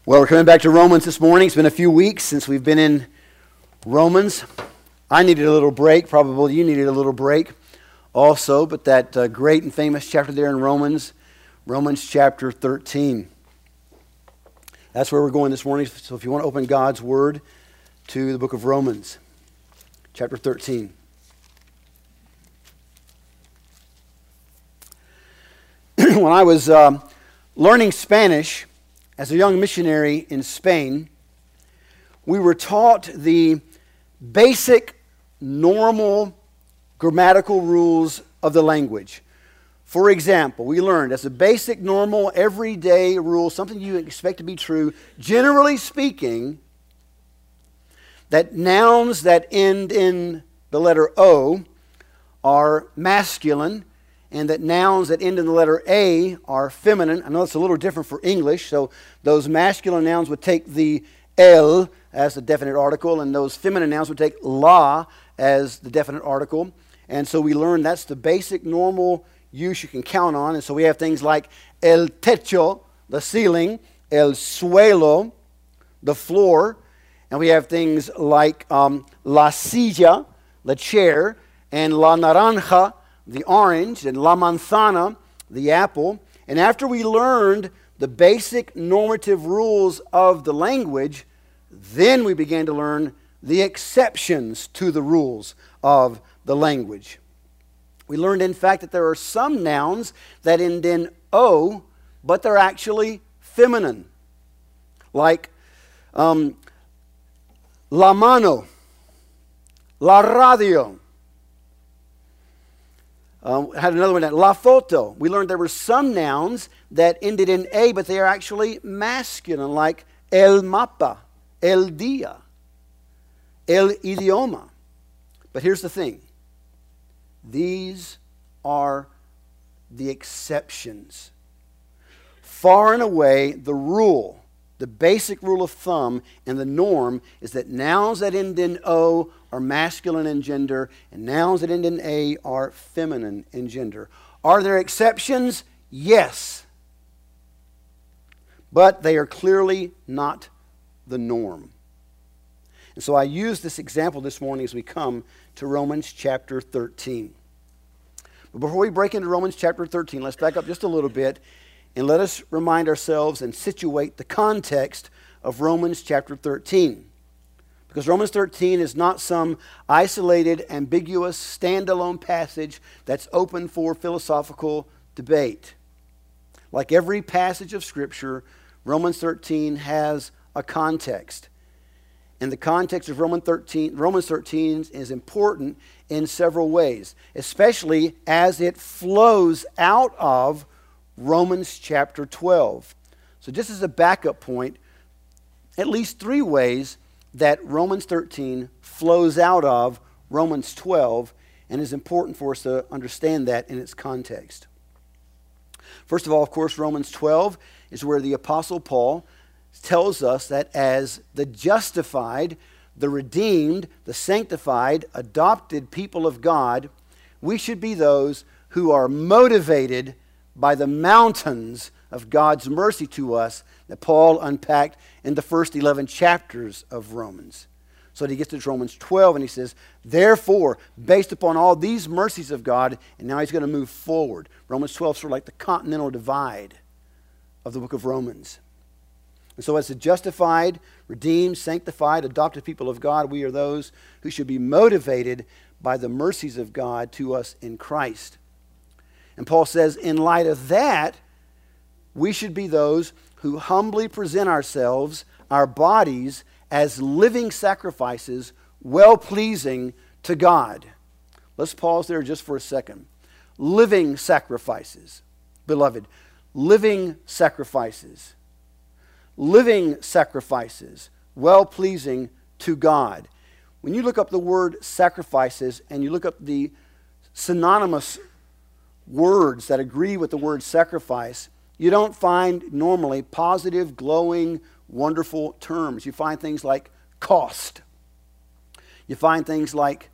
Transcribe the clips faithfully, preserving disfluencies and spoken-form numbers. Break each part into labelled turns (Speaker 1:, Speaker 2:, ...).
Speaker 1: Well, we're coming back to Romans this morning. It's been a few weeks since we've been in Romans. I needed a little break. Probably you needed a little break also, but that uh, great and famous chapter there in Romans, Romans chapter thirteen. That's where we're going this morning. So if you want to open God's Word to the book of Romans, chapter thirteen. When I was um, learning Spanish as a young missionary in Spain, we were taught the basic, normal grammatical rules of the language. For example, we learned as a basic, normal, everyday rule, something you expect to be true, generally speaking, that nouns that end in the letter O are masculine, and that nouns that end in the letter A are feminine. I know it's a little different for English, so those masculine nouns would take the el as the definite article, and those feminine nouns would take la as the definite article. And so we learned that's the basic normal use you can count on. And so we have things like el techo, the ceiling, el suelo, the floor, and we have things like um, la silla, the chair, and la naranja, the orange, and la manzana, the apple. And after we learned the basic normative rules of the language, then we began to learn the exceptions to the rules of the language. We learned, in fact, that there are some nouns that end in O, but they're actually feminine. Like um, la mano, la radio. Um, had another one, la foto. We learned there were some nouns that ended in A, but they are actually masculine, like el mapa, el dia, el idioma. But here's the thing. These are the exceptions. Far and away, the rule, the basic rule of thumb and the norm is that nouns that end in O are masculine in gender, and nouns that end in A are feminine in gender. Are there exceptions? Yes. But they are clearly not the norm. And so I use this example this morning as we come to Romans chapter thirteen. But before we break into Romans chapter thirteen, let's back up just a little bit and let us remind ourselves and situate the context of Romans chapter thirteen. Because Romans thirteen is not some isolated, ambiguous, standalone passage that's open for philosophical debate. Like every passage of Scripture, Romans thirteen has a context. And the context of Romans thirteen, Romans thirteen is important in several ways, especially as it flows out of Romans chapter twelve. So just as a backup point, at least three ways that Romans thirteen flows out of Romans twelve, and is important for us to understand that in its context. First of all, of course, Romans twelve is where the Apostle Paul tells us that as the justified, the redeemed, the sanctified, adopted people of God, we should be those who are motivated by the mountains of God's mercy to us that Paul unpacked in the first eleven chapters of Romans. So he gets to Romans twelve and he says, therefore, based upon all these mercies of God, and now he's going to move forward. Romans twelve is sort of like the continental divide of the book of Romans. And so as the justified, redeemed, sanctified, adopted people of God, we are those who should be motivated by the mercies of God to us in Christ. And Paul says, in light of that, we should be those who humbly present ourselves, our bodies, as living sacrifices, well-pleasing to God. Let's pause there just for a second. Living sacrifices, beloved. Living sacrifices. Living sacrifices, well-pleasing to God. When you look up the word sacrifices and you look up the synonymous words that agree with the word sacrifice, you don't find normally positive, glowing, wonderful terms. You find things like cost. You find things like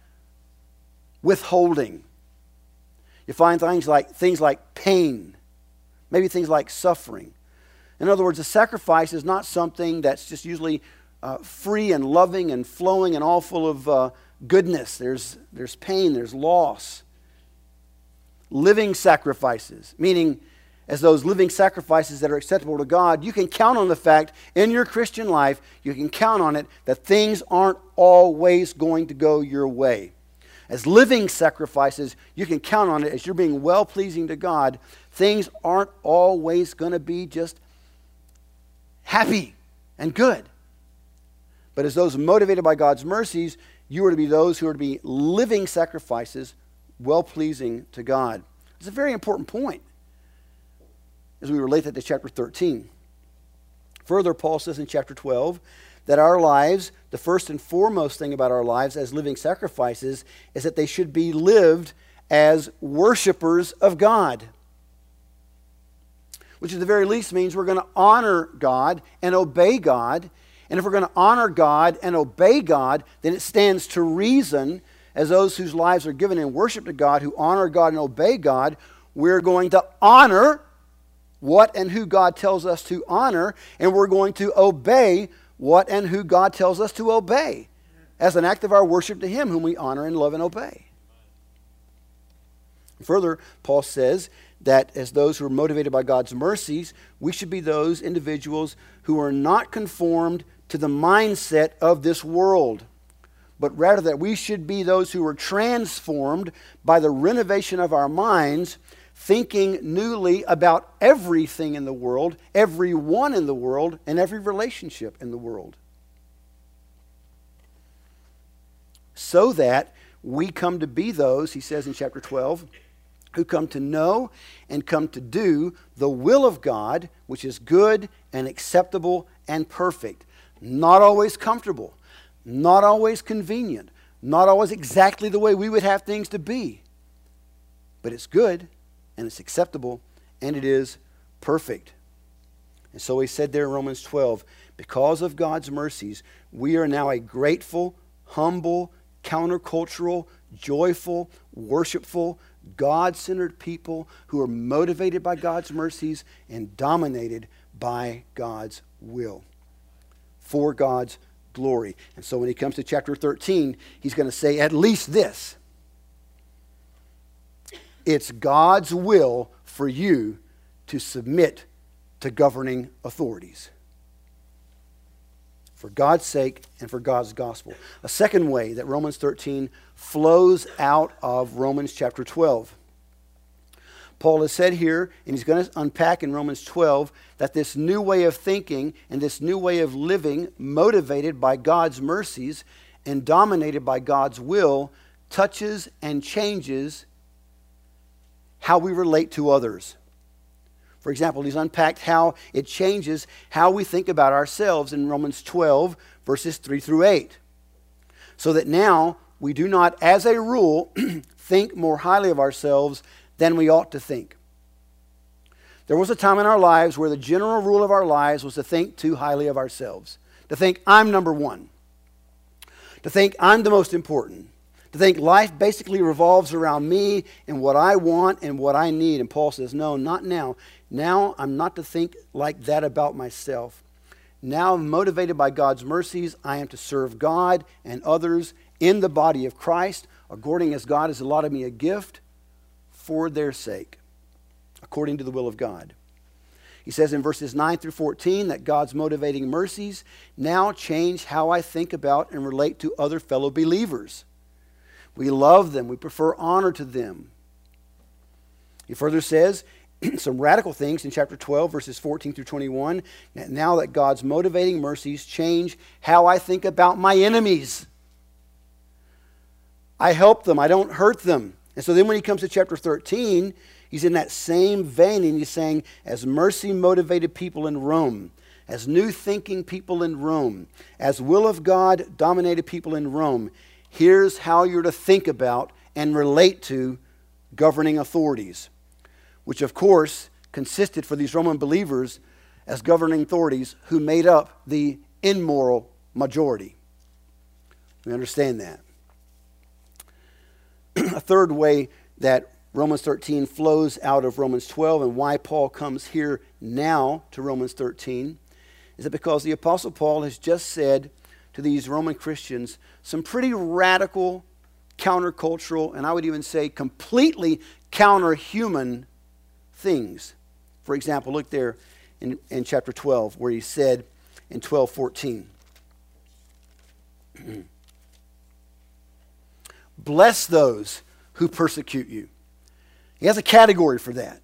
Speaker 1: withholding. You find things like things like pain, maybe things like suffering. In other words, a sacrifice is not something that's just usually uh, free and loving and flowing and all full of uh, goodness. There's, there's pain, there's loss. Living sacrifices, meaning as those living sacrifices that are acceptable to God, you can count on the fact in your Christian life, you can count on it that things aren't always going to go your way. As living sacrifices, you can count on it as you're being well-pleasing to God. Things aren't always going to be just happy and good. But as those motivated by God's mercies, you are to be those who are to be living sacrifices, well-pleasing to God. It's a very important point as we relate that to chapter thirteen. Further, Paul says in chapter twelve that our lives, the first and foremost thing about our lives as living sacrifices, is that they should be lived as worshipers of God. Which at the very least means we're going to honor God and obey God. And if we're going to honor God and obey God, then it stands to reason, as those whose lives are given in worship to God, who honor God and obey God, we're going to honor what and who God tells us to honor, and we're going to obey what and who God tells us to obey as an act of our worship to Him whom we honor and love and obey. Further, Paul says that as those who are motivated by God's mercies, we should be those individuals who are not conformed to the mindset of this world, but rather that we should be those who are transformed by the renovation of our minds, thinking newly about everything in the world, everyone in the world, and every relationship in the world. So that we come to be those, he says in chapter twelve, who come to know and come to do the will of God, which is good and acceptable and perfect. Not always comfortable, not always convenient, not always exactly the way we would have things to be. But it's good, and it's acceptable, and it is perfect. And so he said there in Romans twelve, because of God's mercies, we are now a grateful, humble, countercultural, joyful, worshipful, God-centered people who are motivated by God's mercies and dominated by God's will for God's glory. And so when he comes to chapter thirteen, he's going to say at least this: it's God's will for you to submit to governing authorities. For God's sake and for God's gospel. A second way that Romans thirteen flows out of Romans chapter twelve. Paul has said here, and he's going to unpack in Romans twelve, that this new way of thinking and this new way of living, motivated by God's mercies and dominated by God's will, touches and changes how we relate to others. For example, he's unpacked how it changes how we think about ourselves in Romans twelve, verses three through eight. So that now we do not, as a rule, think more highly of ourselves than we ought to think. There was a time in our lives where the general rule of our lives was to think too highly of ourselves. To think, I'm number one. To think, I'm the most important. To think life basically revolves around me and what I want and what I need. And Paul says, no, not now. Now I'm not to think like that about myself. Now, motivated by God's mercies, I am to serve God and others in the body of Christ, according as God has allotted me a gift for their sake, according to the will of God. He says in verses nine through fourteen that God's motivating mercies now change how I think about and relate to other fellow believers. We love them. We prefer honor to them. He further says some radical things in chapter twelve, verses fourteen through twenty-one. Now that God's motivating mercies change how I think about my enemies. I help them. I don't hurt them. And so then when he comes to chapter thirteen, he's in that same vein, and he's saying, as mercy-motivated people in Rome, as new-thinking people in Rome, as will of God-dominated people in Rome, here's how you're to think about and relate to governing authorities, which of course consisted for these Roman believers as governing authorities who made up the immoral majority. We understand that. A third way that Romans thirteen flows out of Romans twelve, and why Paul comes here now to Romans thirteen is that because the Apostle Paul has just said to these Roman Christians some pretty radical, countercultural, and I would even say completely counterhuman things. For example, look there in, in chapter twelve where he said in twelve fourteen, bless those who persecute you. He has a category for that.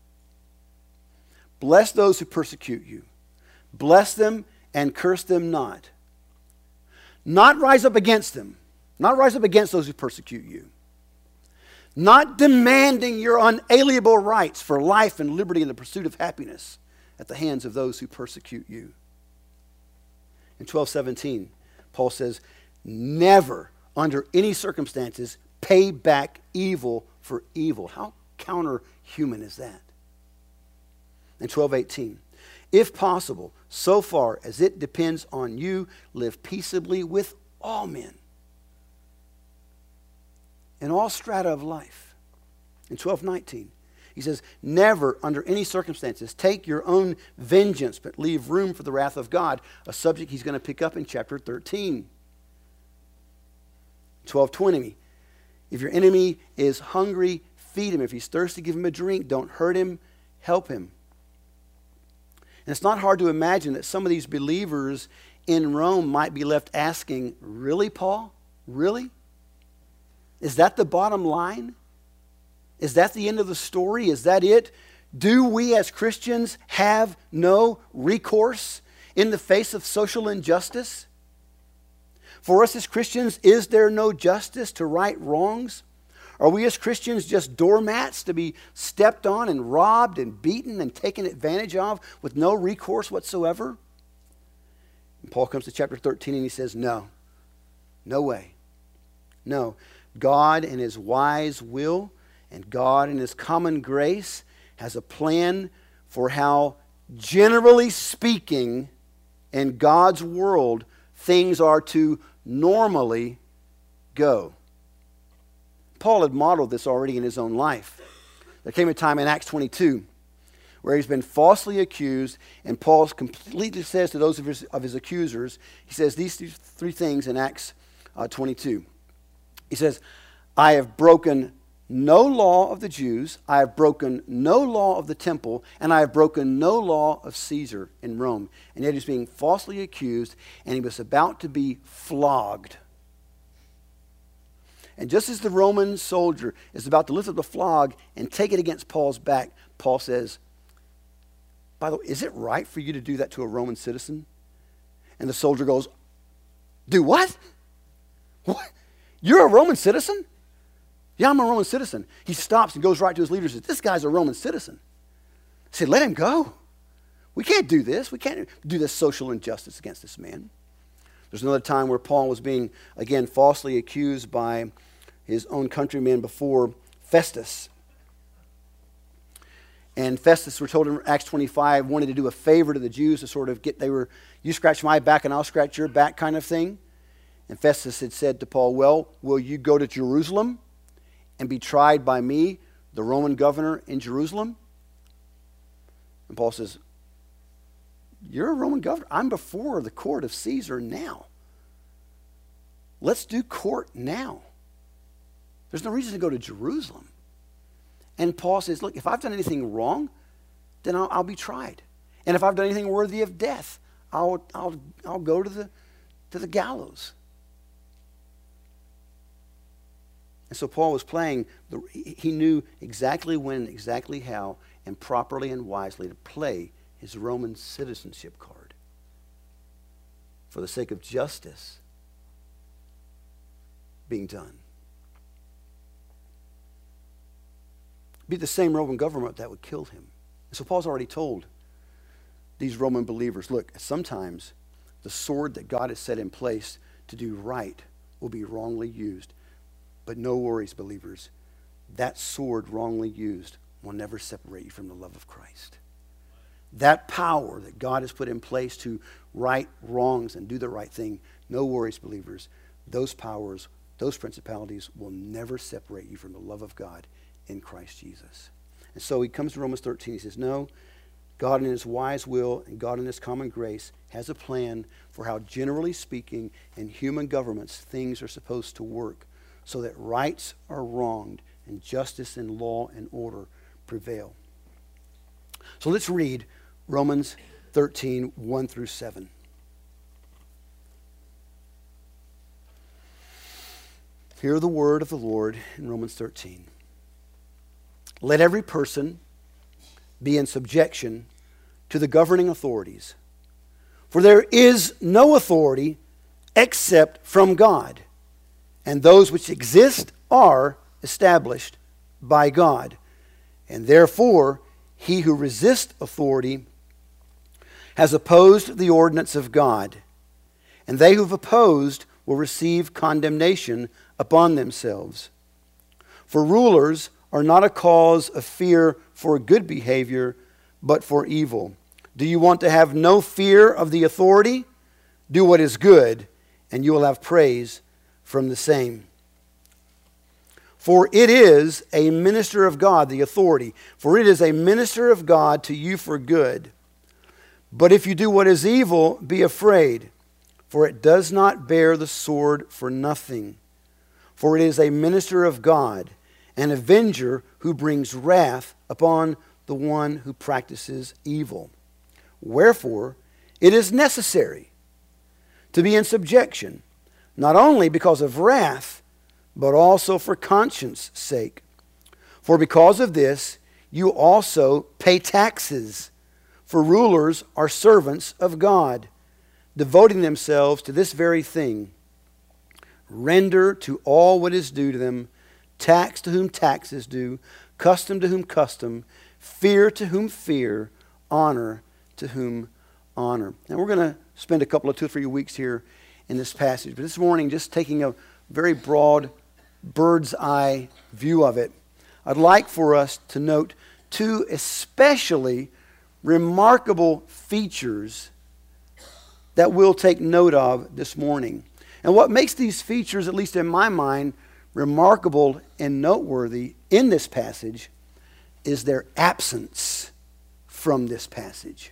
Speaker 1: Bless those who persecute you. Bless them and curse them not. Not rise up against them. Not rise up against those who persecute you. Not demanding your unalienable rights for life and liberty and the pursuit of happiness at the hands of those who persecute you. In twelve seventeen, Paul says, never under any circumstances pay back evil for evil. How counterhuman is that? In twelve eighteen, if possible, so far as it depends on you, live peaceably with all men in all strata of life. In twelve nineteen, he says, never under any circumstances take your own vengeance, but leave room for the wrath of God, a subject he's going to pick up in chapter thirteen. twelve twenty, if your enemy is hungry, feed him. If he's thirsty, give him a drink. Don't hurt him, help him. And it's not hard to imagine that some of these believers in Rome might be left asking, really, Paul? Really? Is that the bottom line? Is that the end of the story? Is that it? Do we as Christians have no recourse in the face of social injustice? For us as Christians, is there no justice to right wrongs? Are we as Christians just doormats to be stepped on and robbed and beaten and taken advantage of with no recourse whatsoever? And Paul comes to chapter thirteen and he says, no, no way. No, God in his wise will and God in his common grace has a plan for how, generally speaking, in God's world, things are to normally go. Paul had modeled this already in his own life. There came a time in Acts twenty-two where he's been falsely accused, and Paul completely says to those of his, of his accusers, he says these three things in Acts uh, twenty-two. He says, I have broken no law of the Jews, I have broken no law of the temple, and I have broken no law of Caesar in Rome. And yet he's being falsely accused, and he was about to be flogged. And just as the Roman soldier is about to lift up the flog and take it against Paul's back, Paul says, by the way, is it right for you to do that to a Roman citizen? And the soldier goes, do what? What? You're a Roman citizen? Yeah, I'm a Roman citizen. He stops and goes right to his leader and says, this guy's a Roman citizen. He said, let him go. We can't do this. We can't do this social injustice against this man. There's another time where Paul was being, again, falsely accused by his own countrymen before Festus. And Festus, we're told in Acts twenty-five, wanted to do a favor to the Jews to sort of get, they were, you scratch my back and I'll scratch your back kind of thing. And Festus had said to Paul, well, will you go to Jerusalem and be tried by me, the Roman governor in Jerusalem? And Paul says, you're a Roman governor. I'm before the court of Caesar now. Let's do court now. There's no reason to go to Jerusalem. And Paul says, look, if I've done anything wrong, then I'll, I'll be tried. And if I've done anything worthy of death, I'll, I'll, I'll go to the, to the gallows. And so Paul was playing, the, he knew exactly when, exactly how, and properly and wisely to play his Roman citizenship card for the sake of justice being done. Be the same Roman government that would kill him. And so Paul's already told these Roman believers, look, sometimes the sword that God has set in place to do right will be wrongly used. But no worries, believers. That sword wrongly used will never separate you from the love of Christ. That power that God has put in place to right wrongs and do the right thing, no worries, believers. Those powers, those principalities will never separate you from the love of God in Christ Jesus. And so he comes to Romans thirteen. He says, no, God in his wise will and God in his common grace has a plan for how, generally speaking, in human governments, things are supposed to work so that rights are wronged and justice and law and order prevail. So let's read Romans thirteen, one through seven. Hear the word of the Lord in Romans thirteen. Let every person be in subjection to the governing authorities, for there is no authority except from God, and those which exist are established by God. And therefore, he who resists authority has opposed the ordinance of God, and they who have opposed will receive condemnation upon themselves. For rulers are not a cause of fear for good behavior, but for evil. Do you want to have no fear of the authority? Do what is good, and you will have praise from the same. For it is a minister of God, the authority, for it is a minister of God to you for good. But if you do what is evil, be afraid, for it does not bear the sword for nothing. For it is a minister of God, an avenger who brings wrath upon the one who practices evil. Wherefore, it is necessary to be in subjection, not only because of wrath, but also for conscience' sake. For because of this, you also pay taxes, for rulers are servants of God, devoting themselves to this very thing. Render to all what is due to them, tax to whom tax is due, custom to whom custom, fear to whom fear, honor to whom honor. Now we're going to spend a couple of two or three weeks here in this passage. But this morning, just taking a very broad bird's eye view of it, I'd like for us to note two especially remarkable features that we'll take note of this morning. And what makes these features, at least in my mind, remarkable and noteworthy in this passage is their absence from this passage.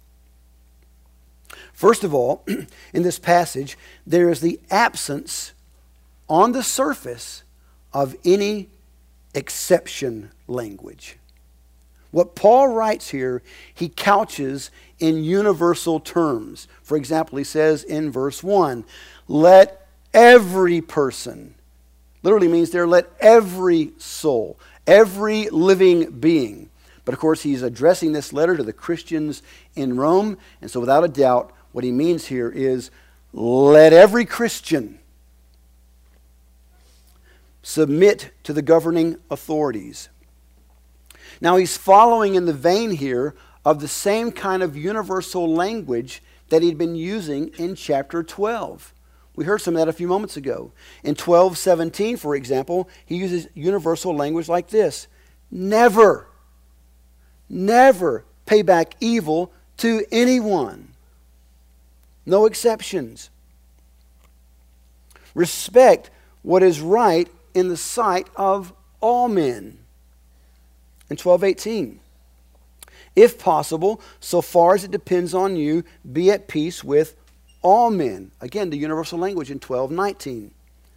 Speaker 1: First of all, in this passage, there is the absence on the surface of any exception language. What Paul writes here, he couches in universal terms. For example, he says in verse one, let every person, literally means there, let every soul, every living being. But of course, he's addressing this letter to the Christians in Rome. And so without a doubt, what he means here is let every Christian submit to the governing authorities. Now he's following in the vein here of the same kind of universal language that he'd been using in chapter twelve. We heard some of that a few moments ago. In twelve seventeen, for example, he uses universal language like this. Never, never pay back evil to anyone. No exceptions. Respect what is right in the sight of all men. In twelve eighteen, if possible, so far as it depends on you, be at peace with all men. Again, the universal language in twelve nineteen.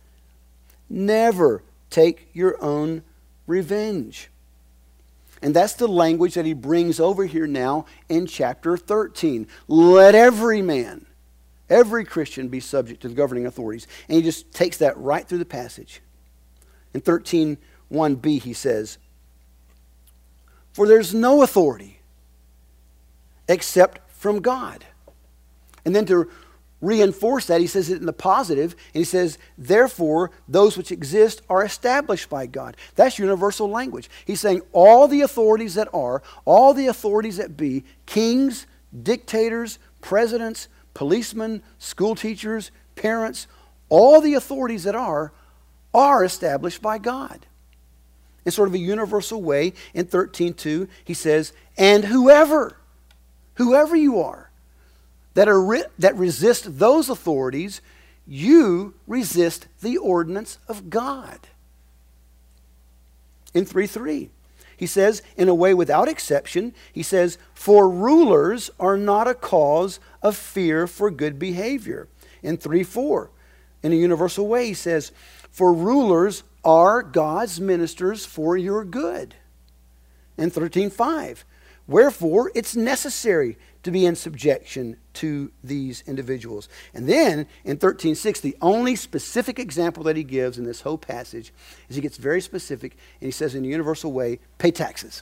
Speaker 1: Never take your own revenge. And that's the language that he brings over here now in chapter thirteen. Let every man, every Christian be subject to the governing authorities. And he just takes that right through the passage. In thirteen one b he says, for there's no authority except from God. And then to reinforce that, he says it in the positive, and he says, therefore, those which exist are established by God. That's universal language. He's saying all the authorities that are, all the authorities that be, kings, dictators, presidents, policemen, school teachers, parents, all the authorities that are, are established by God. In sort of a universal way, in thirteen two, he says, and whoever, whoever you are, that are re- that resist those authorities, you resist the ordinance of God. In three three. He says, in a way without exception, he says, for rulers are not a cause of fear for good behavior. In three four, in a universal way, he says, for rulers are God's ministers for your good. In thirteen five, wherefore it's necessary to be in subjection to these individuals. And then in thirteen six, the only specific example that he gives in this whole passage is he gets very specific and he says in a universal way, pay taxes.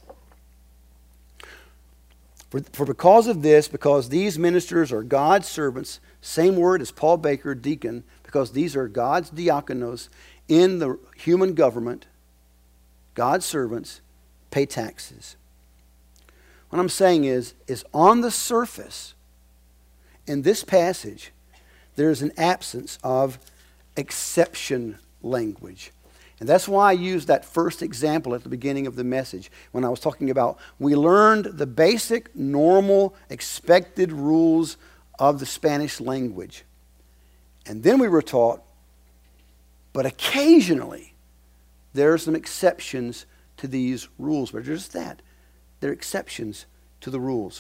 Speaker 1: For, for because of this, because these ministers are God's servants, same word as Paul Baker, deacon, because these are God's diakonos in the human government, God's servants, pay taxes. What I'm saying is, is on the surface, in this passage, there's an absence of exception language. And that's why I used that first example at the beginning of the message when I was talking about we learned the basic, normal, expected rules of the Spanish language. And then we were taught, but occasionally there are some exceptions to these rules. But just that, they're exceptions to the rules.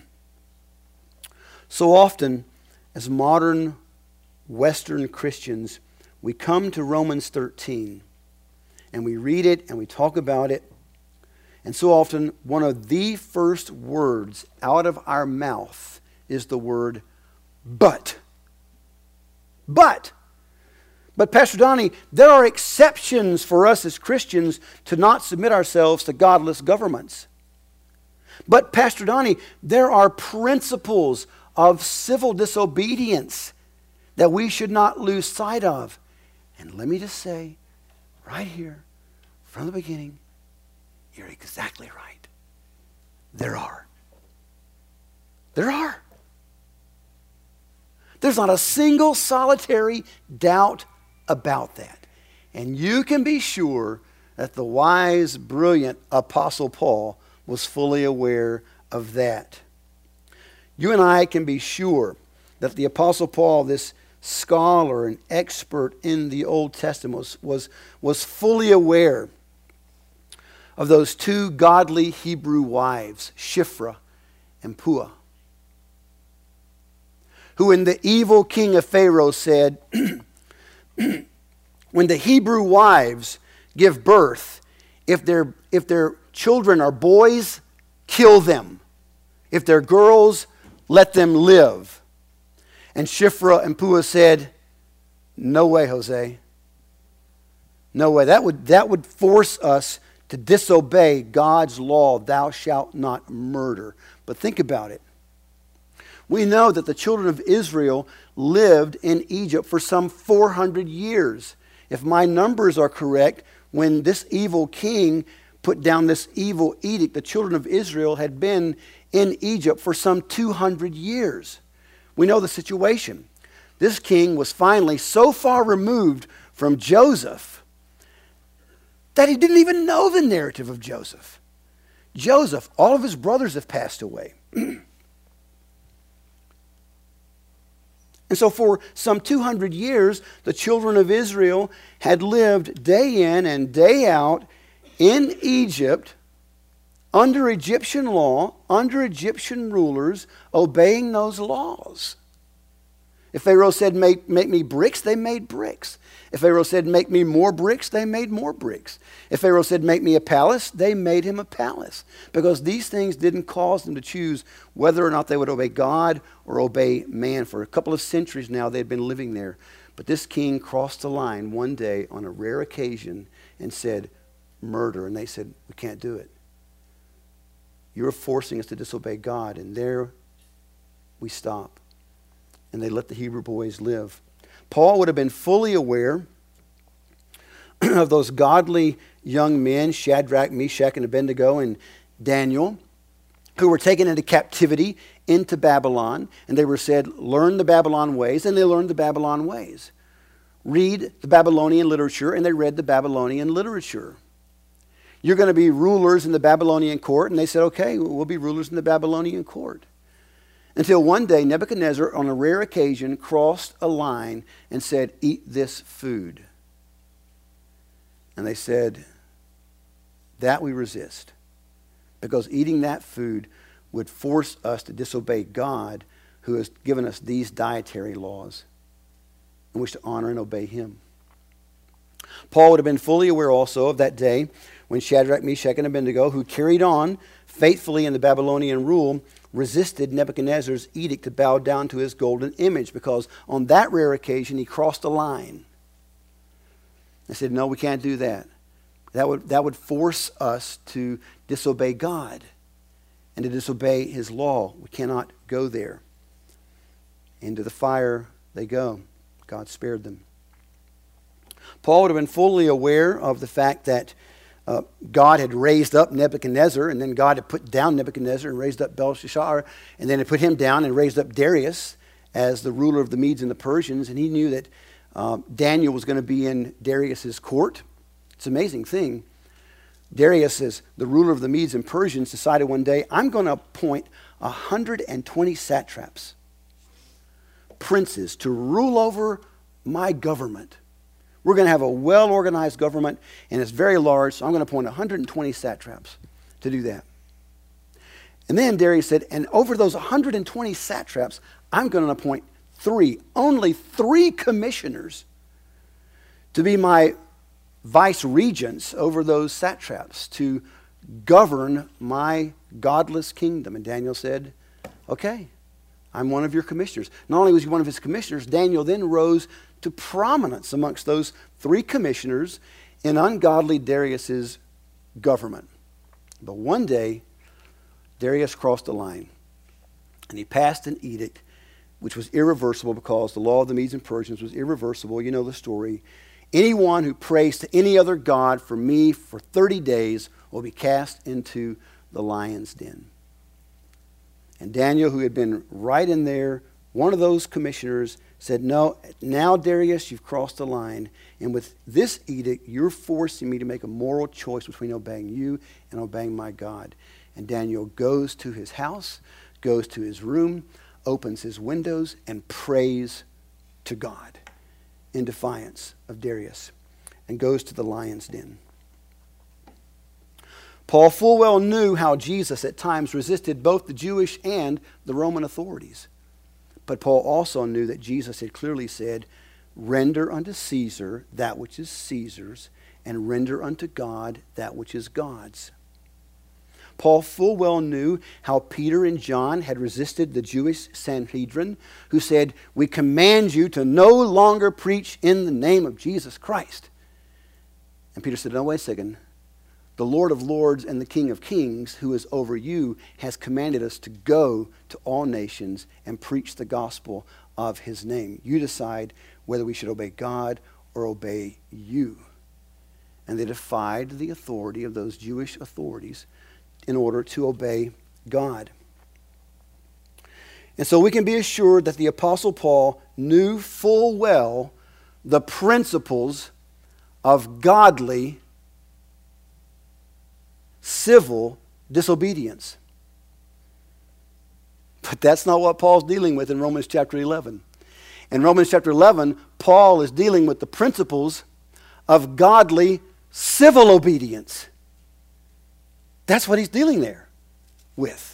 Speaker 1: So often, as modern Western Christians, we come to Romans thirteen and we read it and we talk about it. And so often, one of the first words out of our mouth is the word but. But. But Pastor Donnie, there are exceptions for us as Christians to not submit ourselves to godless governments. But Pastor Donnie, there are principles of civil disobedience that we should not lose sight of. And let me just say, right here, from the beginning, you're exactly right. There are. There are. There's not a single solitary doubt about that. And you can be sure that the wise, brilliant Apostle Paul was fully aware of that. You and I can be sure that the Apostle Paul, this scholar and expert in the Old Testament, was, was, was fully aware of those two godly Hebrew wives, Shiphrah and Puah, who when the evil king of Pharaoh said, when the Hebrew wives give birth, if their, if their children are boys, kill them. If they're girls, let them live. And Shiphrah and Puah said, no way, Jose. No way. That would, that would force us to disobey God's law, thou shalt not murder. But think about it. We know that the children of Israel lived in Egypt for some four hundred years. If my numbers are correct, when this evil king put down this evil edict, the children of Israel had been in Egypt for some two hundred years. We know the situation. This king was finally so far removed from Joseph that he didn't even know the narrative of Joseph. Joseph, all of his brothers have passed away. And so for some two hundred years, the children of Israel had lived day in and day out in Egypt under Egyptian law, under Egyptian rulers, obeying those laws. If Pharaoh said, make, make me bricks, they made bricks. If Pharaoh said, make me more bricks, they made more bricks. If Pharaoh said, make me a palace, they made him a palace. Because these things didn't cause them to choose whether or not they would obey God or obey man. For a couple of centuries now, they'd been living there. But this king crossed the line one day on a rare occasion and said, murder. And they said, we can't do it. You're forcing us to disobey God. And there we stop. And they let the Hebrew boys live. Paul would have been fully aware of those godly young men, Shadrach, Meshach, and Abednego, and Daniel, who were taken into captivity into Babylon. And they were said, learn the Babylon ways, and they learned the Babylon ways. Read the Babylonian literature, and they read the Babylonian literature. You're going to be rulers in the Babylonian court. And they said, okay, we'll be rulers in the Babylonian court. Until one day, Nebuchadnezzar, on a rare occasion, crossed a line and said, eat this food. And they said, That we resist. Because eating that food would force us to disobey God, who has given us these dietary laws in which to honor and obey him. Paul would have been fully aware also of that day when Shadrach, Meshach, and Abednego, who carried on faithfully in the Babylonian rule, resisted Nebuchadnezzar's edict to bow down to his golden image, because on that rare occasion he crossed a line. They said, no, we can't do that. That would, that would force us to disobey God and to disobey his law. We cannot go there. Into the fire they go. God spared them. Paul would have been fully aware of the fact that uh, God had raised up Nebuchadnezzar, and then God had put down Nebuchadnezzar and raised up Belshazzar, and then had put him down and raised up Darius as the ruler of the Medes and the Persians. And he knew that uh, Daniel was going to be in Darius's court. It's an amazing thing. Darius, as the ruler of the Medes and Persians, decided one day, I'm going to appoint one hundred twenty satraps, princes, to rule over my government. We're going to have a well-organized government, and it's very large, so I'm going to appoint one hundred twenty satraps to do that. And then Darius said, and over those one hundred twenty satraps, I'm going to appoint three, only three commissioners to be my vice regents over those satraps, to govern my godless kingdom. And Daniel said, okay, I'm one of your commissioners. Not only was he one of his commissioners, Daniel then rose to prominence amongst those three commissioners in ungodly Darius's government. But one day, Darius crossed a line, and he passed an edict which was irreversible, because the law of the Medes and Persians was irreversible. You know the story. Anyone who prays to any other god for me for thirty days will be cast into the lion's den. And Daniel, who had been right in there, one of those commissioners, said, no, now Darius, you've crossed the line. And with this edict, you're forcing me to make a moral choice between obeying you and obeying my God. And Daniel goes to his house, goes to his room, opens his windows, and prays to God in defiance of Darius, and goes to the lion's den. Paul full well knew how Jesus at times resisted both the Jewish and the Roman authorities. But Paul also knew that Jesus had clearly said, render unto Caesar that which is Caesar's, and render unto God that which is God's. Paul full well knew how Peter and John had resisted the Jewish Sanhedrin, who said, we command you to no longer preach in the name of Jesus Christ. And Peter said, no, wait a second. The Lord of Lords and the King of Kings, who is over you, has commanded us to go to all nations and preach the gospel of his name. You decide whether we should obey God or obey you. And they defied the authority of those Jewish authorities in order to obey God. And so we can be assured that the Apostle Paul knew full well the principles of godly civil disobedience. But that's not what Paul's dealing with in Romans chapter eleven. In Romans chapter eleven, Paul is dealing with the principles of godly civil obedience. That's what he's dealing there with.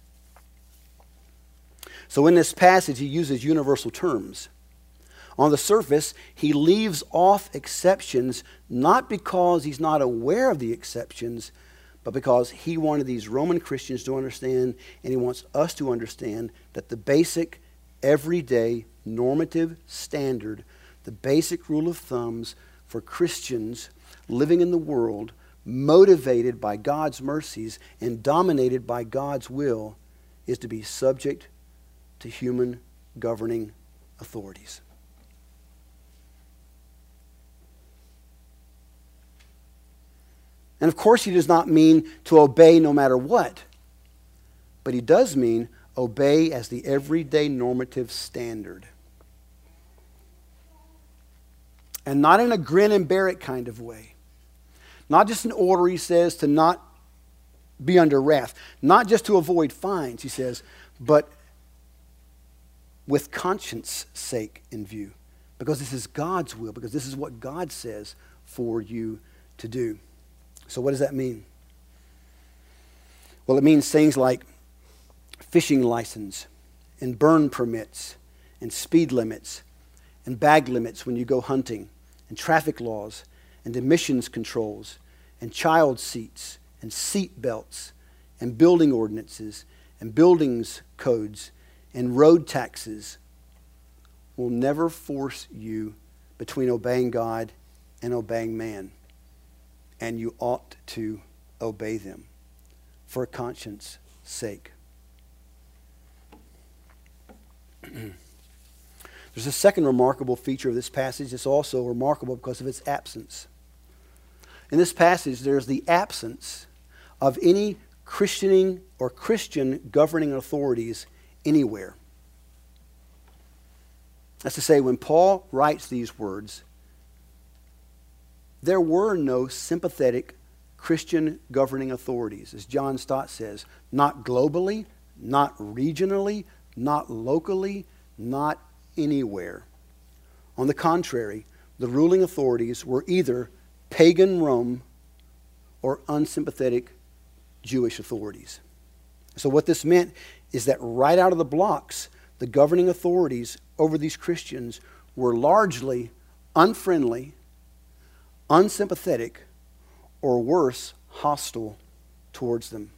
Speaker 1: So in this passage, he uses universal terms. On the surface, he leaves off exceptions, not because he's not aware of the exceptions, but because he wanted these Roman Christians to understand, and he wants us to understand, that the basic, everyday, normative standard, the basic rule of thumbs for Christians living in the world, motivated by God's mercies and dominated by God's will, is to be subject to human governing authorities. And of course, he does not mean to obey no matter what, but he does mean obey as the everyday normative standard. And not in a grin and bear it kind of way. Not just an order, he says, to not be under wrath. Not just to avoid fines, he says, but with conscience sake in view. Because this is God's will, because this is what God says for you to do. So what does that mean? Well, it means things like fishing license and burn permits and speed limits and bag limits when you go hunting and traffic laws and emissions controls and child seats and seat belts and building ordinances and buildings codes and road taxes will never force you between obeying God and obeying man. And you ought to obey them for conscience sake. There's a second remarkable feature of this passage. It's also remarkable because of its absence. In this passage, there's the absence of any Christianing or Christian governing authorities anywhere. That's to say, when Paul writes these words, there were no sympathetic Christian governing authorities, as John Stott says, not globally, not regionally, not locally, not anywhere. On the contrary, the ruling authorities were either pagan Rome or unsympathetic Jewish authorities. So what this meant is that right out of the blocks, the governing authorities over these Christians were largely unfriendly, unsympathetic, or worse, hostile towards them.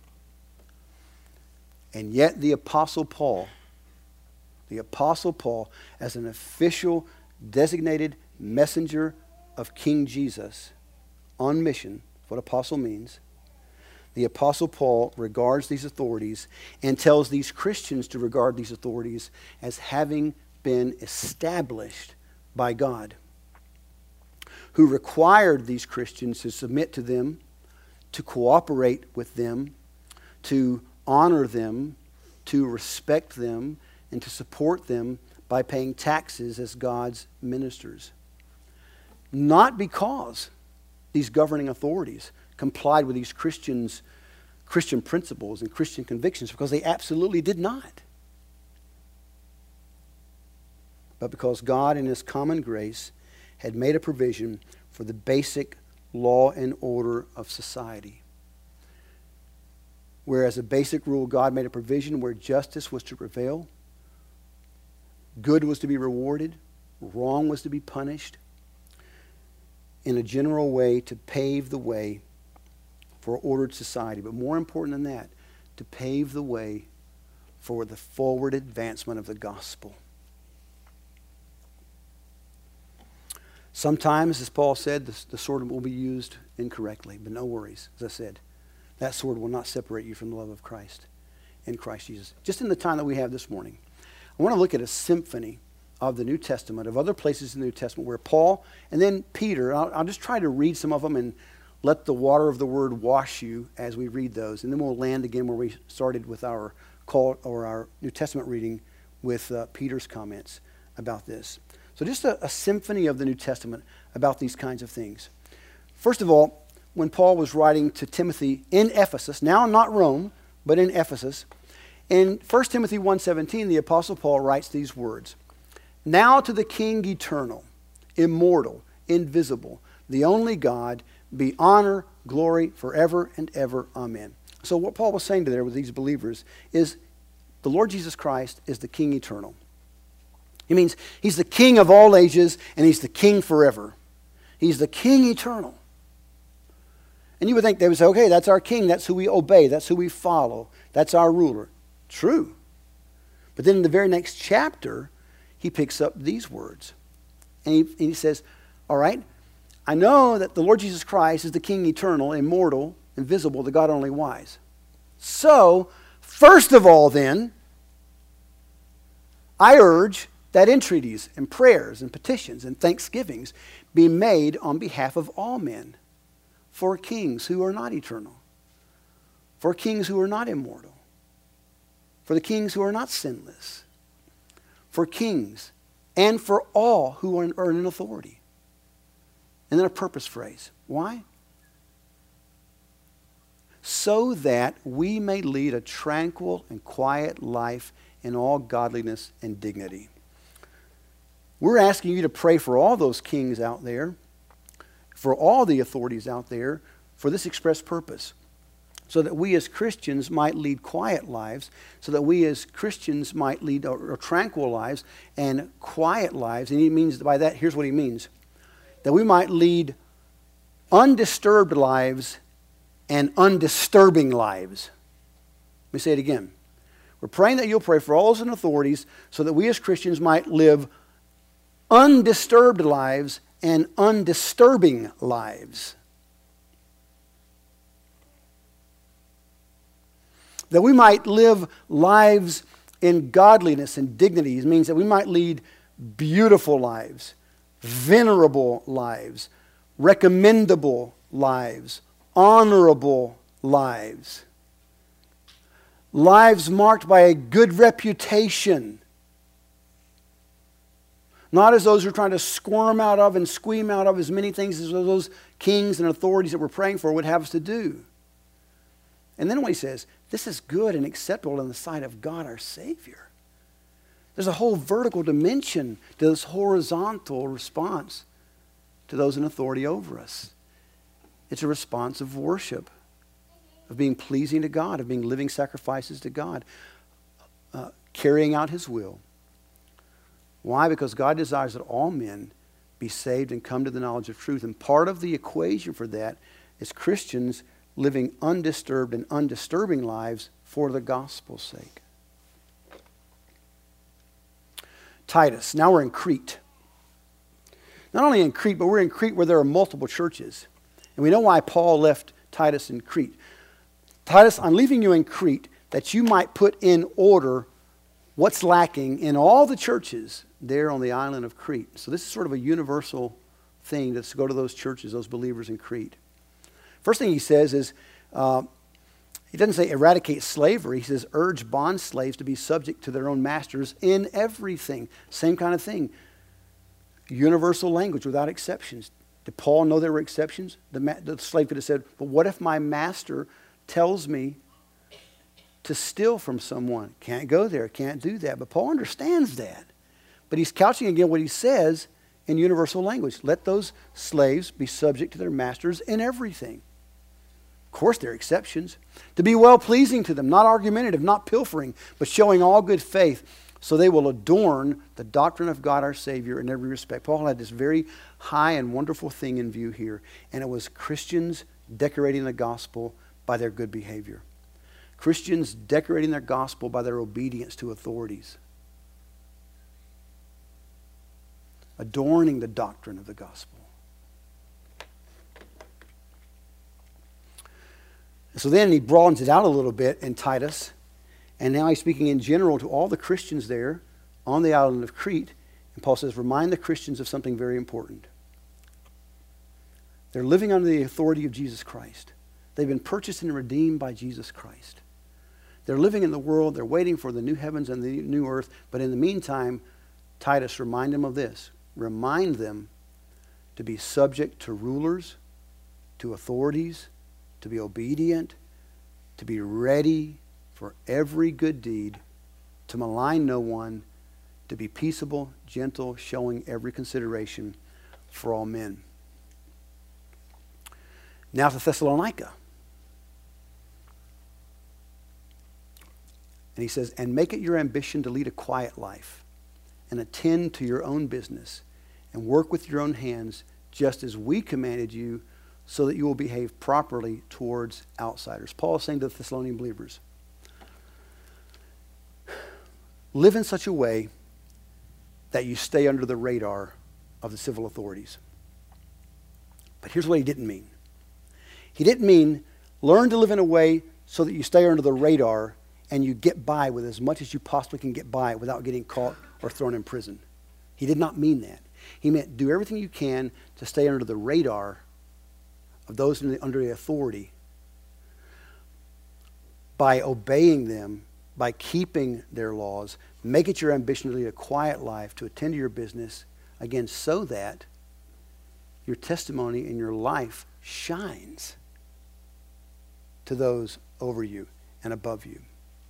Speaker 1: And yet the Apostle Paul, the Apostle Paul, as an official designated messenger of King Jesus on mission, what apostle means, the Apostle Paul regards these authorities and tells these Christians to regard these authorities as having been established by God, who required these Christians to submit to them, to cooperate with them, to honor them, to respect them, and to support them by paying taxes as God's ministers. Not because these governing authorities complied with these Christians, Christian principles and Christian convictions, because they absolutely did not. But because God in His common grace had made a provision for the basic law and order of society. Whereas a basic rule, God made a provision where justice was to prevail, good was to be rewarded, wrong was to be punished, in a general way to pave the way for ordered society. But more important than that, to pave the way for the forward advancement of the gospel. Sometimes, as Paul said, the, the sword will be used incorrectly, but no worries. As I said, that sword will not separate you from the love of Christ in Christ Jesus. Just in the time that we have this morning, I want to look at a symphony of the New Testament, of other places in the New Testament where Paul and then Peter, I'll, I'll just try to read some of them and let the water of the word wash you as we read those. And then we'll land again where we started with our call or our New Testament reading with uh, Peter's comments about this. So just a, a symphony of the New Testament about these kinds of things. First of all, when Paul was writing to Timothy in Ephesus, now not Rome, but in Ephesus, in First Timothy one seventeen, the Apostle Paul writes these words, "Now to the King eternal, immortal, invisible, the only God, be honor, glory, forever and ever. Amen." So what Paul was saying to there with these believers is the Lord Jesus Christ is the King eternal. He means He's the King of all ages and He's the King forever. He's the King eternal. And you would think they would say, okay, that's our King, that's who we obey, that's who we follow, that's our ruler. True. But then in the very next chapter, he picks up these words. And he, and he says, all right, I know that the Lord Jesus Christ is the King eternal, immortal, invisible, the God only wise. So, first of all then, I urge that entreaties and prayers and petitions and thanksgivings be made on behalf of all men, for kings who are not eternal, for kings who are not immortal, for the kings who are not sinless, for kings, and for all who are in, are in authority. And then a purpose phrase. Why? So that we may lead a tranquil and quiet life in all godliness and dignity. We're asking you to pray for all those kings out there, for all the authorities out there, for this express purpose, so that we as Christians might lead quiet lives, so that we as Christians might lead or, or tranquil lives and quiet lives. And he means by that, here's what he means, that we might lead undisturbed lives and undisturbing lives. Let me say it again. We're praying that you'll pray for all those in authorities so that we as Christians might live undisturbed lives and undisturbing lives. That we might live lives in godliness and dignity. It means that we might lead beautiful lives, venerable lives, recommendable lives, honorable lives. Lives marked by a good reputation. Not as those who are trying to squirm out of and squeam out of as many things as those kings and authorities that we're praying for would have us to do. And then what he says, this is good and acceptable in the sight of God our Savior. There's a whole vertical dimension to this horizontal response to those in authority over us. It's a response of worship, of being pleasing to God, of being living sacrifices to God, uh, carrying out His will. Why? Because God desires that all men be saved and come to the knowledge of truth. And part of the equation for that is Christians living undisturbed and undisturbing lives for the gospel's sake. Titus. Now we're in Crete. Not only in Crete, but we're in Crete where there are multiple churches. And we know why Paul left Titus in Crete. Titus, I'm leaving you in Crete that you might put in order what's lacking in all the churches there on the island of Crete. So this is sort of a universal thing to go to those churches, those believers in Crete. First thing he says is, uh, he doesn't say eradicate slavery. He says urge bond slaves to be subject to their own masters in everything. Same kind of thing. Universal language without exceptions. Did Paul know there were exceptions? The, ma- the slave could have said, but what if my master tells me to steal from someone? Can't go there, can't do that. But Paul understands that. But he's couching again what he says in universal language. Let those slaves be subject to their masters in everything. Of course, there are exceptions. To be well-pleasing to them, not argumentative, not pilfering, but showing all good faith, so they will adorn the doctrine of God our Savior in every respect. Paul had this very high and wonderful thing in view here, and it was Christians decorating the gospel by their good behavior. Christians decorating their gospel by their obedience to authorities. Adorning the doctrine of the gospel. So then he broadens it out a little bit in Titus, and now he's speaking in general to all the Christians there on the island of Crete. And Paul says, remind the Christians of something very important. They're living under the authority of Jesus Christ. They've been purchased and redeemed by Jesus Christ. They're living in the world. They're waiting for the new heavens and the new earth. But in the meantime, Titus, remind them of this. Remind them to be subject to rulers, to authorities, to be obedient, to be ready for every good deed, to malign no one, to be peaceable, gentle, showing every consideration for all men. Now to Thessalonica. And he says, and make it your ambition to lead a quiet life and attend to your own business and work with your own hands just as we commanded you, so that you will behave properly towards outsiders. Paul is saying to the Thessalonian believers, live in such a way that you stay under the radar of the civil authorities. But here's what he didn't mean. He didn't mean learn to live in a way so that you stay under the radar and you get by with as much as you possibly can get by without getting caught or thrown in prison. He did not mean that. He meant do everything you can to stay under the radar of those in the, under the authority by obeying them, by keeping their laws. Make it your ambition to lead a quiet life, to attend to your business, again, so that your testimony and your life shines to those over you and above you.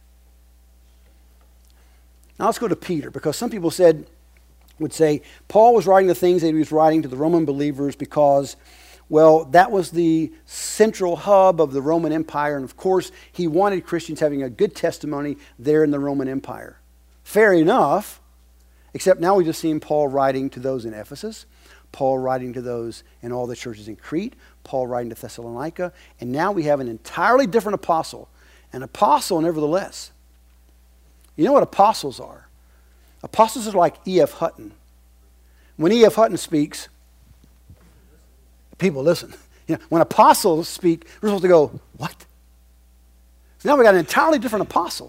Speaker 1: Now let's go to Peter, because some people said, would say, Paul was writing the things that he was writing to the Roman believers because, Well, that was the central hub of the Roman Empire, and of course, he wanted Christians having a good testimony there in the Roman Empire. Fair enough, except now we've just seen Paul writing to those in Ephesus, Paul writing to those in all the churches in Crete, Paul writing to Thessalonica, and now we have an entirely different apostle. An apostle, nevertheless. You know what apostles are? Apostles are like E F. Hutton. When E F. Hutton speaks, people listen. You know, when apostles speak, we're supposed to go, what? So now we got an entirely different apostle.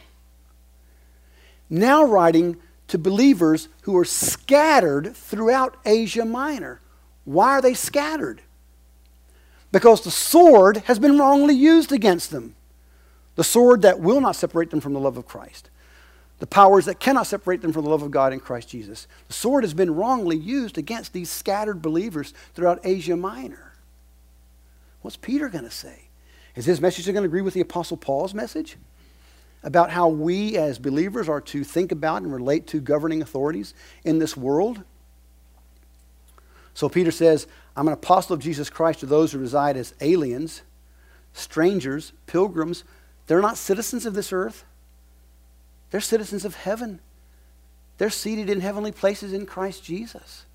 Speaker 1: Now writing to believers who are scattered throughout Asia Minor. Why are they scattered? Because the sword has been wrongly used against them. The sword that will not separate them from the love of Christ. The powers that cannot separate them from the love of God in Christ Jesus. The sword has been wrongly used against these scattered believers throughout Asia Minor. What's Peter going to say? Is his message going to agree with the Apostle Paul's message? About how we as believers are to think about and relate to governing authorities in this world? So Peter says, I'm an apostle of Jesus Christ to those who reside as aliens, strangers, pilgrims. They're not citizens of this earth. They're citizens of heaven. They're seated in heavenly places in Christ Jesus.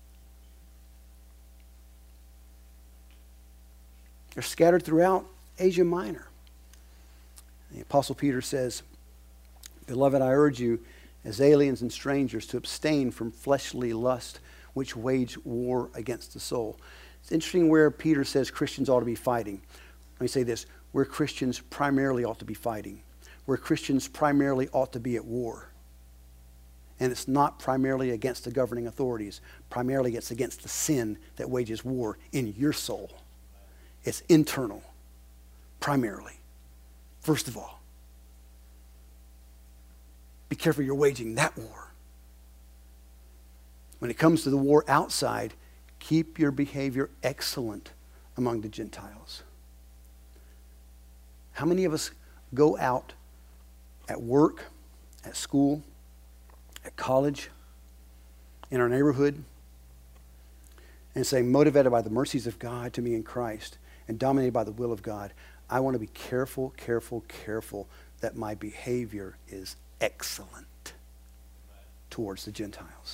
Speaker 1: They're scattered throughout Asia Minor. The Apostle Peter says, Beloved, I urge you as aliens and strangers to abstain from fleshly lust which wage war against the soul. It's interesting where Peter says Christians ought to be fighting. Let me say this. Where Christians primarily ought to be fighting. Where Christians primarily ought to be at war. And it's not primarily against the governing authorities. Primarily it's against the sin that wages war in your soul. It's internal. Primarily. First of all. Be careful you're waging that war. When it comes to the war outside, keep your behavior excellent among the Gentiles. How many of us go out at work, at school, at college, in our neighborhood, and say, motivated by the mercies of God to me in Christ and dominated by the will of God, I want to be careful, careful, careful that my behavior is excellent towards the Gentiles.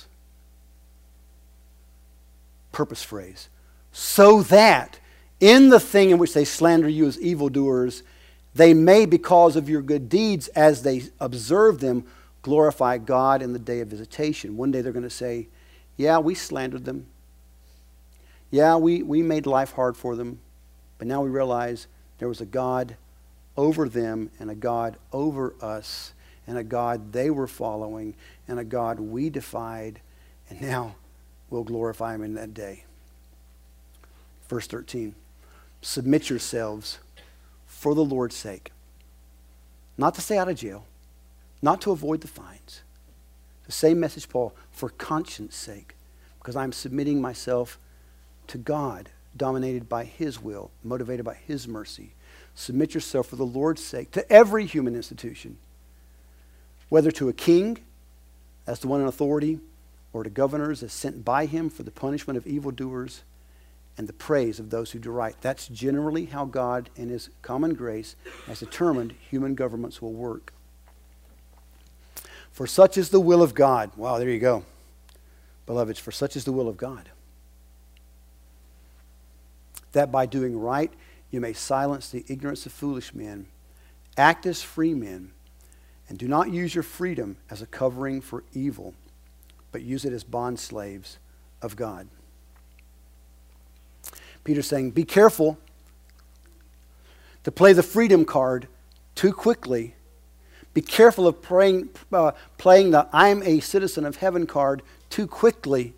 Speaker 1: Purpose phrase. So that in the thing in which they slander you as evildoers, they may, because of your good deeds, as they observe them, glorify God in the day of visitation. One day they're going to say, yeah, we slandered them. Yeah, we, we made life hard for them. But now we realize there was a God over them and a God over us and a God they were following and a God we defied. And now we'll glorify him in that day. Verse thirteen. Submit yourselves for the Lord's sake. Not to stay out of jail. Not to avoid the fines. The same message, Paul, for conscience sake. Because I'm submitting myself to God, dominated by his will, motivated by his mercy. Submit yourself for the Lord's sake to every human institution. Whether to a king, as the one in authority, or to governors as sent by him for the punishment of evildoers and the praise of those who do right. That's generally how God, in his common grace, has determined human governments will work. For such is the will of God. Wow, there you go. Beloveds, for such is the will of God. That by doing right, you may silence the ignorance of foolish men. Act as free men, and do not use your freedom as a covering for evil, but use it as bondslaves of God. Peter's saying, be careful to play the freedom card too quickly. Be careful of praying, uh, playing the I'm a citizen of heaven card too quickly.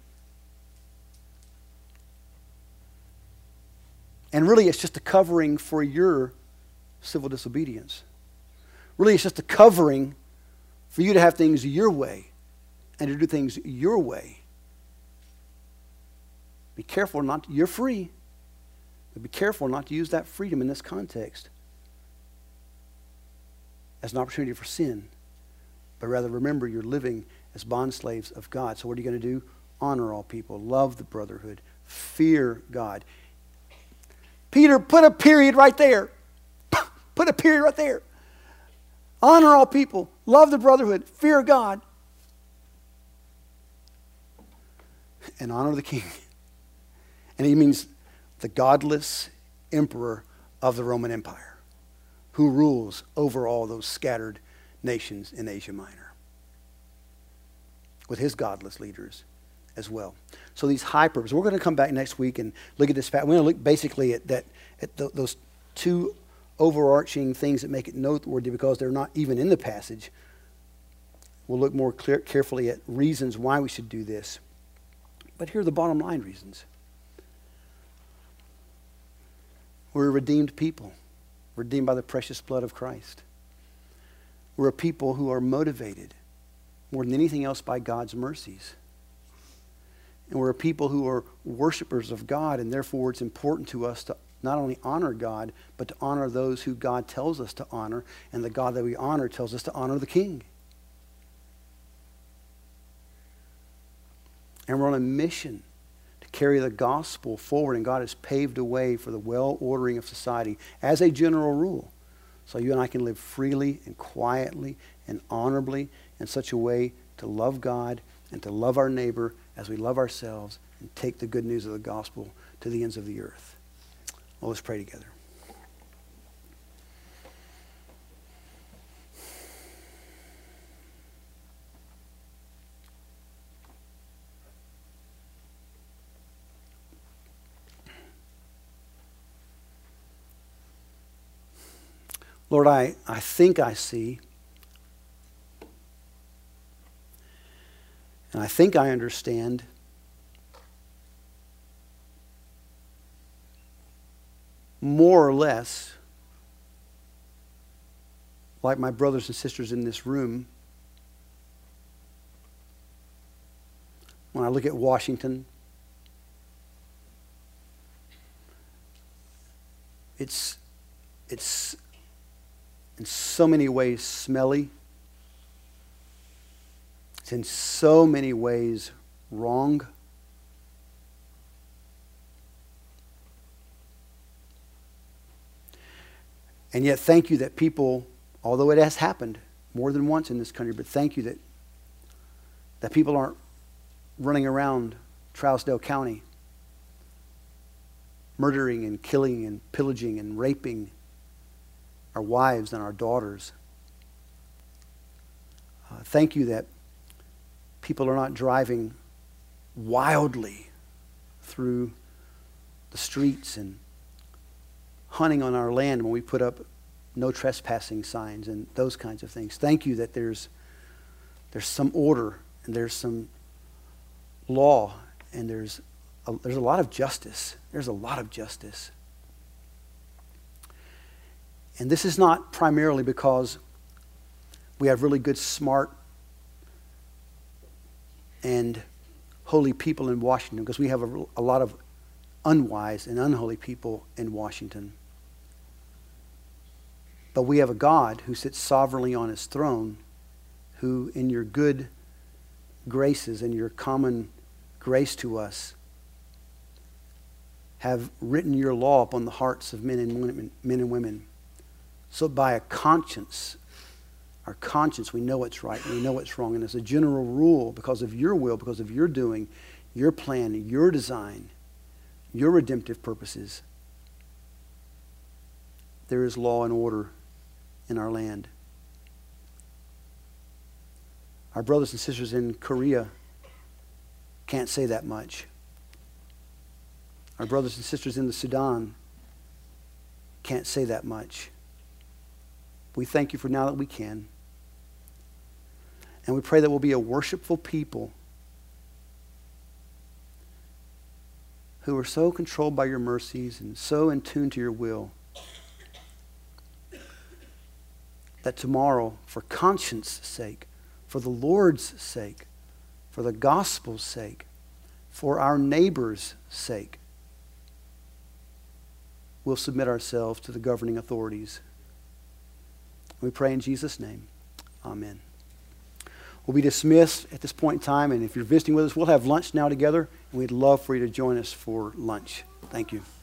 Speaker 1: And really, it's just a covering for your civil disobedience. Really, it's just a covering for you to have things your way and to do things your way. Be careful not to, you're free, but be careful not to use that freedom in this context as an opportunity for sin, but rather remember you're living as bondslaves of God. So what are you going to do? Honor all people, love the brotherhood, fear God. Peter, put a period right there. Put a period right there. Honor all people. Love the brotherhood. Fear God. And honor the king. And he means the godless emperor of the Roman Empire, who rules over all those scattered nations in Asia Minor, with his godless leaders as well. So these hyperbs, we're going to come back next week and look at this fact. We're going to look basically at that, at th- those two overarching things that make it noteworthy because they're not even in the passage. We'll look more clear, carefully at reasons why we should do this. But here are the bottom line reasons. We're a redeemed people, redeemed by the precious blood of Christ. We're a people who are motivated more than anything else by God's mercies. And we're a people who are worshipers of God, and therefore it's important to us to not only honor God, but to honor those who God tells us to honor, and the God that we honor tells us to honor the King. And we're on a mission to carry the gospel forward, and God has paved a way for the well-ordering of society as a general rule. So you and I can live freely and quietly and honorably in such a way to love God and to love our neighbor as we love ourselves and take the good news of the gospel to the ends of the earth. Well, let's pray together. Lord, I, I think I see, and I think I understand more or less, like my brothers and sisters in this room, when I look at Washington, it's it's in so many ways smelly. It's in so many ways wrong. And yet, thank you that people, although it has happened more than once in this country, but thank you that that people aren't running around Trousdale County murdering and killing and pillaging and raping our wives and our daughters. Uh, thank you that people are not driving wildly through the streets and hunting on our land when we put up no trespassing signs and those kinds of things. Thank you that there's there's some order and there's some law and there's a, there's a lot of justice. There's a lot of justice. And this is not primarily because we have really good, smart, and holy people in Washington, because we have a, a lot of unwise and unholy people in Washington. But we have a God who sits sovereignly on his throne, who in your good graces and your common grace to us have written your law upon the hearts of men and women, men and women. So by a conscience, our conscience, we know what's right and we know what's wrong. And as a general rule, because of your will, because of your doing, your plan, your design, your redemptive purposes, there is law and order in our land. Our brothers and sisters in Korea can't say that much. Our brothers and sisters in the Sudan can't say that much. We thank you for now that we can. And we pray that we'll be a worshipful people who are so controlled by your mercies and so in tune to your will that tomorrow, for conscience sake, for the Lord's sake, for the gospel's sake, for our neighbor's sake, we'll submit ourselves to the governing authorities. We pray in Jesus' name. Amen. We'll be dismissed at this point in time, and if you're visiting with us, we'll have lunch now together, and we'd love for you to join us for lunch. Thank you.